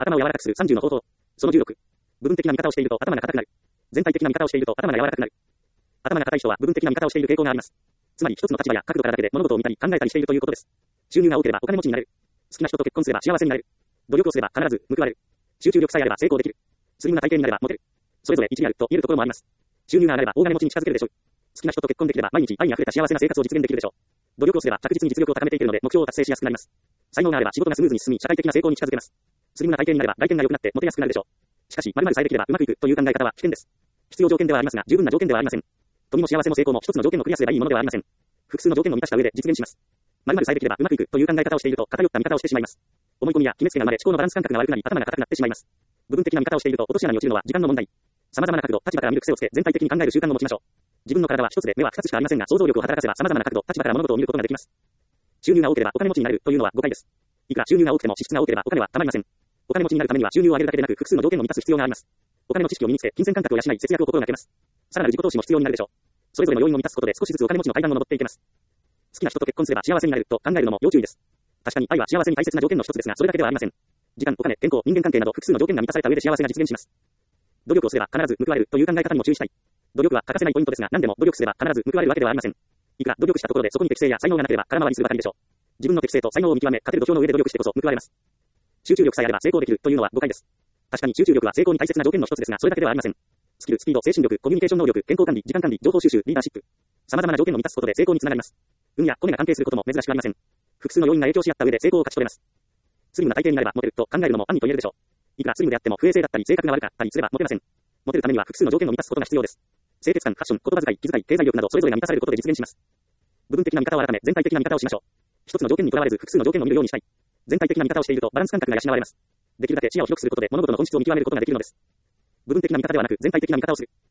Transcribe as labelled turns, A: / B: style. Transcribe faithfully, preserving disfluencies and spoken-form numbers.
A: 頭を柔らかくするさんじゅうの方法。そのじゅうろく。部分的な見方をしていると頭が硬くなる。全体的な見方をしていると頭が柔らかくなる。頭が硬い人は部分的な見方をしている傾向があります。つまり一つの立場や角度からだけで物事を見たり考えたりしているということです。収入が多ければお金持ちになれる。好きな人と結婚すれば幸せになれる。努力をすれば必ず報われる。集中力さえあれば成功できる。スリムな体型になればモテる。それぞれ一理あると言えるところもあります。収入が上がれば大金持ちに近づけるでしょう。好きな人と結婚できれば毎日愛に溢れた幸せな生活を実現できるでしょう。努力をすれば着実に実力を高めていけるので目標を達成しやすくなります。才能があれば仕事がスムーズに進み社会的な成功に近づけます。スリムな体型になれば外見が良くなってモテやすくなるでしょう。しかし〇〇さえできればうまくいくという考え方は危険です。必要条件ではありますが十分な条件ではありません。富も幸せも成功も一つの条件をクリアすればいいものではありません。複数の条件を満たした上で実現します。〇〇さえできればうまくいくという考え方をしていると偏った見方をしてしまいます。思い込みや決めつけが生まれ思考のバランス感覚が悪くなり頭が硬くなってしまいます。部分的な見方をしていると落とし穴に落ちるのは時間の問題。様々な角度、立場から見る癖をつけ全体的に考える習慣を持ちましょう。自分の体は一つで目は二つしかありませんが想像力を働かせば様々な角度、立場から物事を見ることができます。収入が多ければお金持ちになれるというのは誤解です。いくら収入が多くても支出が多ければお金は貯まりません。お金持ちになるためには収入を上げるだけでなく複数の条件を満たす必要があります。お金の知識を身につけ、金銭感覚を養い節約を心がけます。さらなる自己投資も必要になるでしょう。それぞれの要因を満たすことで少しずつお金持ちの階段を登っていけます。好きな人と結婚すれば幸せになれると考えるのも要注意です。確かに愛は幸せに大切な条件の一つですがそれだけではありません。時間、お金、健康、人間関係など複数の条件が満たされた上で幸せが実現します。努力をすれば必ず報われるという考え方にも注意したい。努力は欠かせないポイントですが何でも努力すれば必ず報われるわけではありません。いくら努力したところでそこに適性や才能がなければ空回りするばかりでしょう。自分の適性と才能を見極め勝てる土俵の上で努力してこそ報われます。集中力さえあれば成功できるというのは誤解です。確かに集中力は成功に大切な条件の一つですがそれだけではありません。スキル、スピード、精神力、コミュニケーション能力、健康管理、時間管理、情報収集、リーダーシップ。様々な条件を満たすことで成功につながります。運やコネが関係することも珍しくありません。複数の要因が影響し合った上で成功を勝ち取れます。スリムな体型になればモテると考えるのも暗にと言えるでしょう。いくらスリムであっても不衛生だったり性格が悪かったりすればモテません。モテるためには複数の条件を満たすことが必要です。清潔感、ファッション、言葉遣い、気遣い、経済力などそれぞれが満たされることで実現します。部分的な見方を改め全体的な見方をしましょう。一つの条件にとらわれず複数の条件を見るようにしたい。全体的な見方をしているとバランス感覚が養われます。できるだけ視野を広くすることで物事の本質を見極めることができるのです。部分的な見方ではなく全体的な見方をする。